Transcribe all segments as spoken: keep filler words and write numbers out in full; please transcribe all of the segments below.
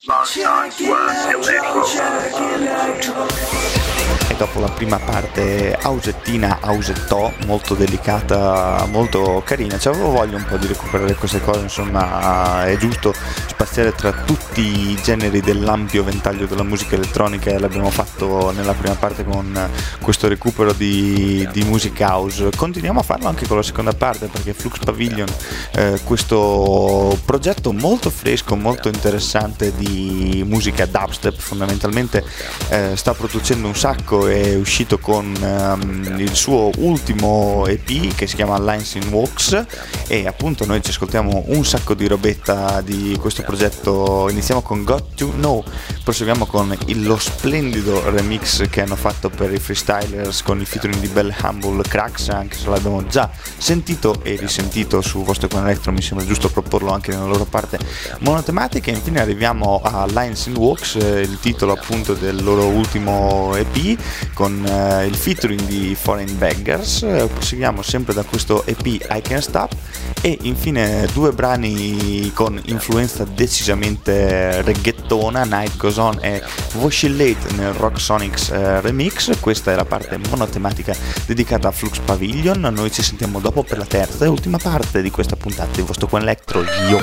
E dopo la prima parte ausettina, ausettò, molto delicata, molto carina, cioè avevo voglia un po' di recuperare queste cose, insomma è giusto spaziare tra tutti i generi dell'ampio ventaglio della musica elettronica e l'abbiamo fatto nella prima parte con questo recupero di, di music house. Continuiamo a farlo anche con la seconda parte, perché Flux Pavilion, eh, questo progetto molto fresco, molto interessante di musica dubstep, fondamentalmente eh, sta producendo un sacco, è uscito con um, il suo ultimo E P che si chiama Lines in Walks, e appunto noi ci ascoltiamo un sacco di robetta di questo progetto. Iniziamo con Got to Know, proseguiamo con il, lo splendido remix che hanno fatto per i freestylers con il featuring di Bell Humble Cracks, anche se l'abbiamo già sentito e risentito su Vostro Con Electro, mi sembra giusto proporlo anche nella loro parte monotematica. E infine arriviamo a Lines in Walks, eh, il titolo appunto del loro ultimo E P con eh, il featuring di Foreign Beggars. Eh, proseguiamo sempre da questo E P I Can't Stop, e infine due brani con influenza decisamente reggaetona, Night Goes On e Voscillate nel Rock Sonics eh, remix. Questa è la parte monotematica dedicata a Flux Pavilion. Noi ci sentiamo dopo per la terza e ultima parte di questa puntata di Vostro Con Electro. Yo!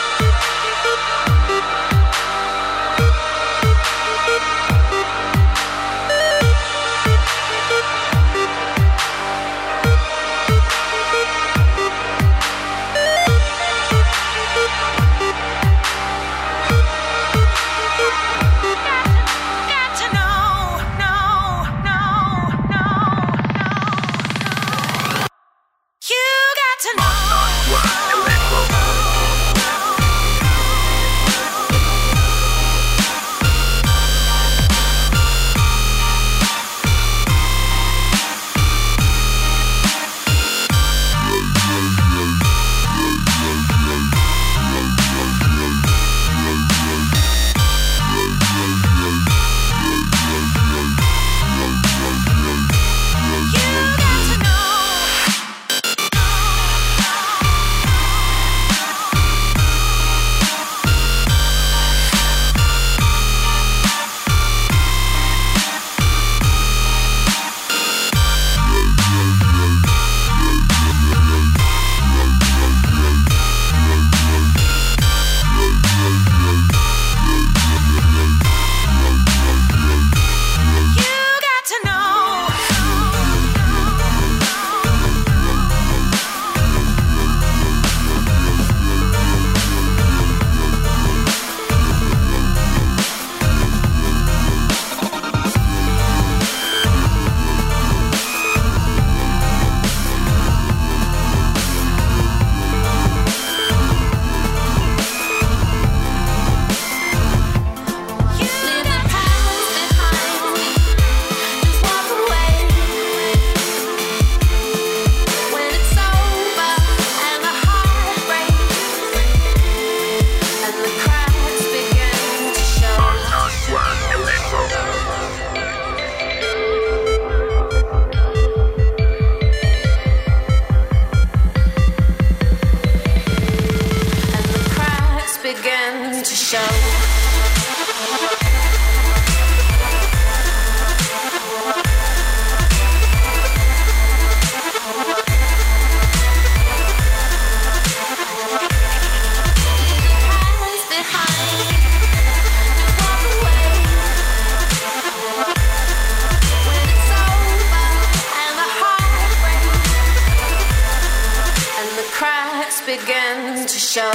Begin to show.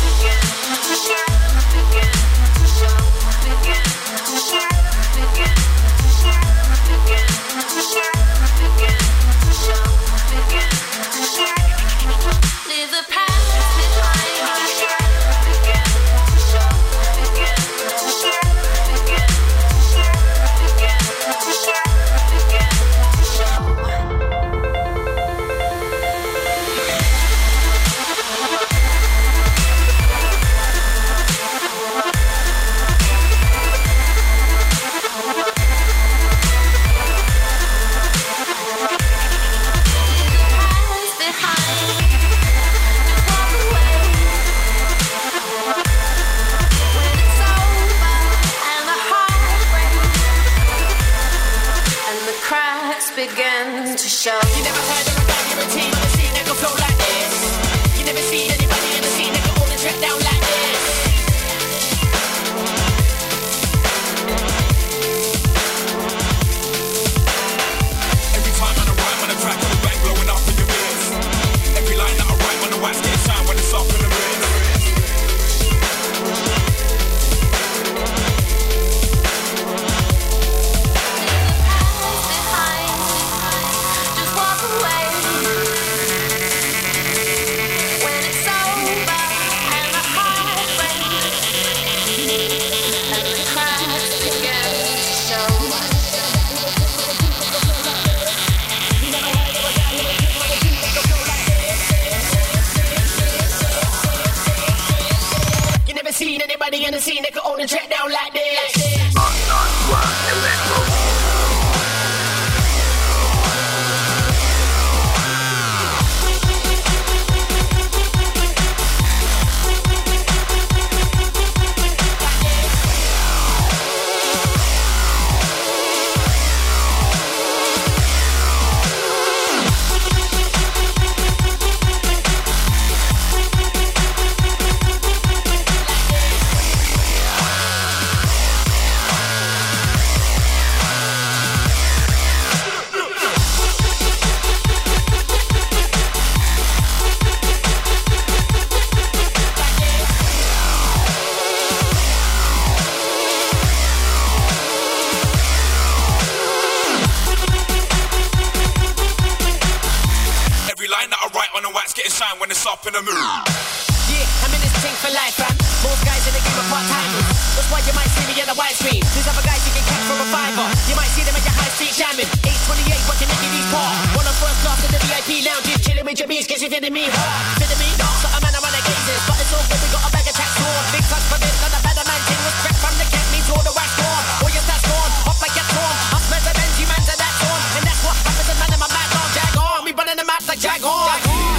Leave the past behind. begin to show. You never heard of a guy in a team on the scene that can flow like this. You never seen anybody in the scene that can hold a track down like this. Every time on a rhyme on a track on the back blowing up in your ears. Every line that I write on the wax getting shine when it's off in the mix. Seen anybody in the scene that could own a track down like this? Shine when it's up in the mood. Yeah, I'm in this thing for life, fam. Most guys in the game are part-timers. That's why you might see me on the widescreen. These other guys you can catch from a fiver. You might see them at your high street jamming. eight twenty-eight, working at these park. One on first class in the V I P lounge. Chilling with your beats, cause you're feeling me hard. Feeling me? No, so I'm on the gazes. But it's all good, we got a bag of tracks on. Big touch for this, on the better man thing. Respect from the cat, me to all the wax on. All your stats gone, off like your torn. I'm smells the Benji, man, to that torn. And that's what happens to man in my back on. Jag on, we running the maps like Jag on.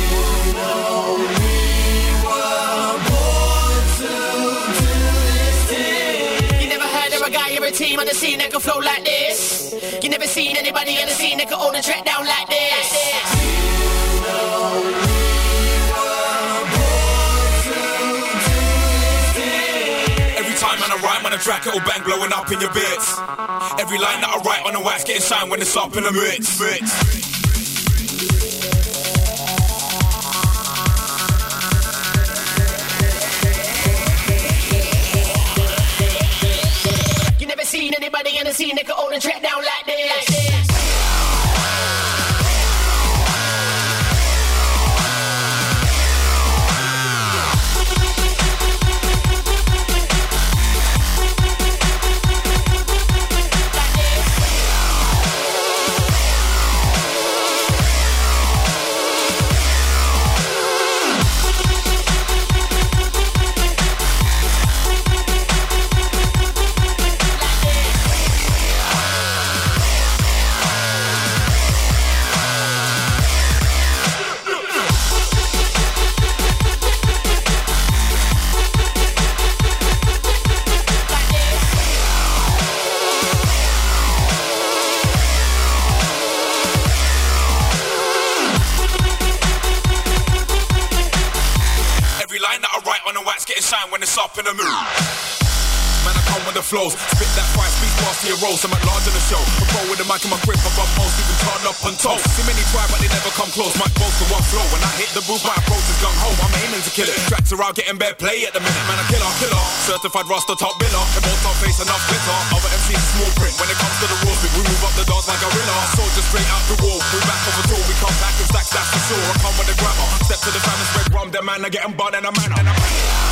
Team on the scene that can flow like this. You never seen anybody on the scene that can hold a track down like this. Every time on a rhyme on a track, it'll bang blowing up in your bits. Every line that I write on the wax getting shine when it's up in the mix. mix. Seen anybody in the scene that could own a track down like this? Like this. When it's up in the mood. Man, I come with the flows. Spit that fire, speak fast to your rolls. I'm at large on the show. I roll with the mic and my grip above most. Even turn up on toe. See many try, but they never come close. Mic boast to one flow. When I hit the booth, my approach is gung ho. I'm aiming to kill it. Tracks are out getting bare play at the minute. Man, I killer, killer. Certified roster top biller. If both top face enough glitter. Other M Cs small print. When it comes to the rules, we move up the dance like a gorilla. Soldier straight out the wall. We back off a tour. We come back in stacks, that's for sure. I come with the grammar. Step to the fam and spread rum. Them man, I get them bud and a manner. And a manner.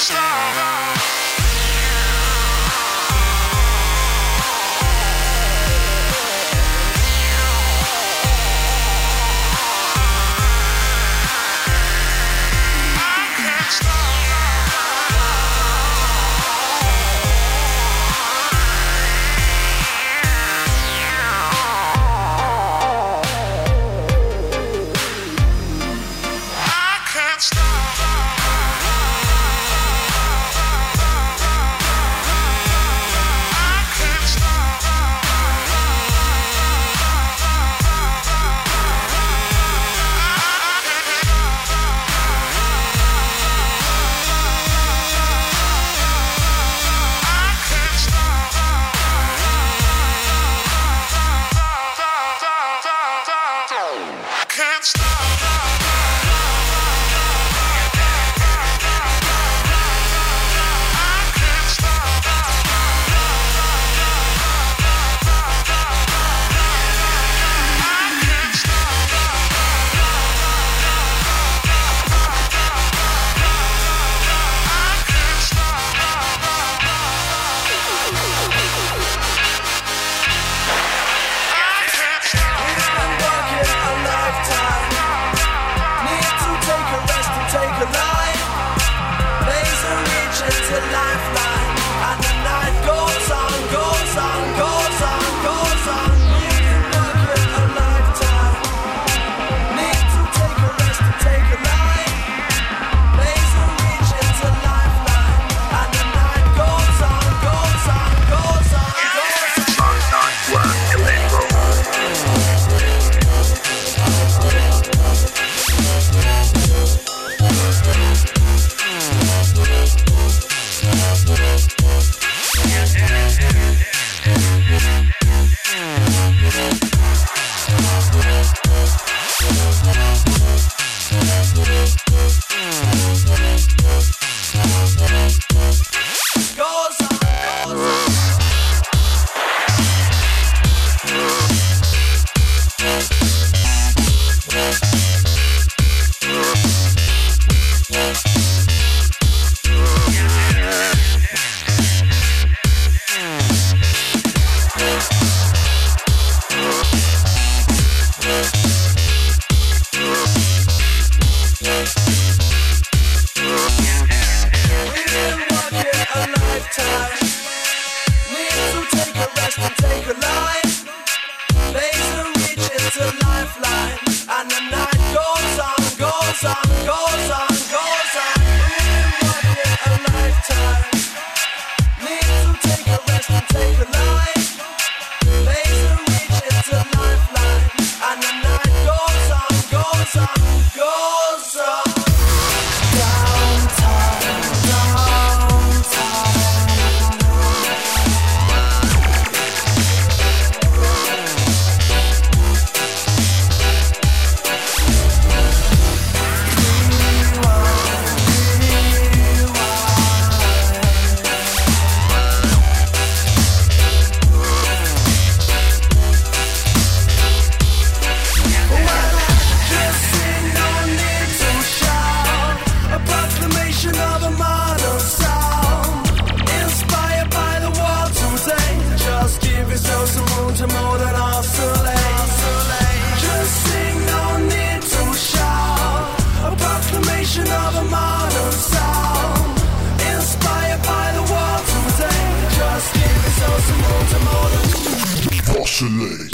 Oscillate.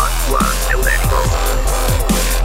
One electro.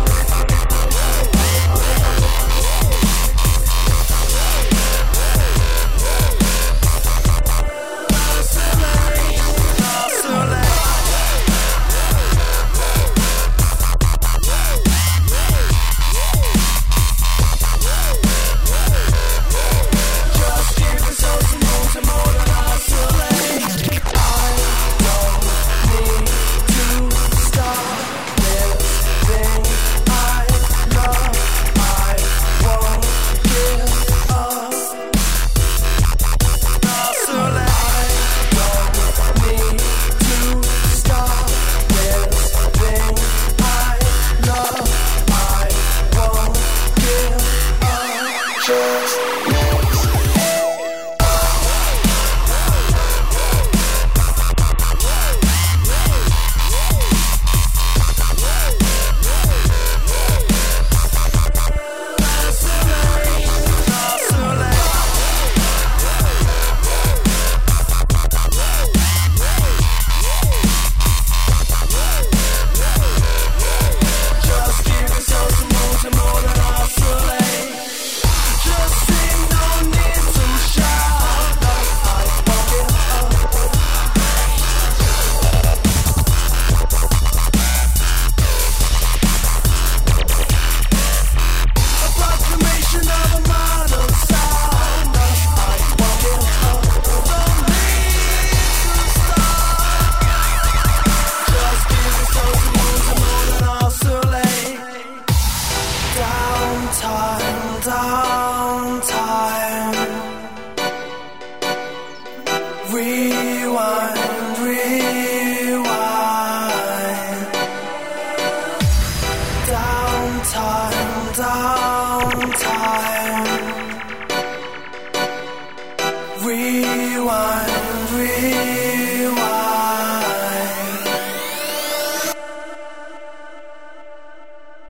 Just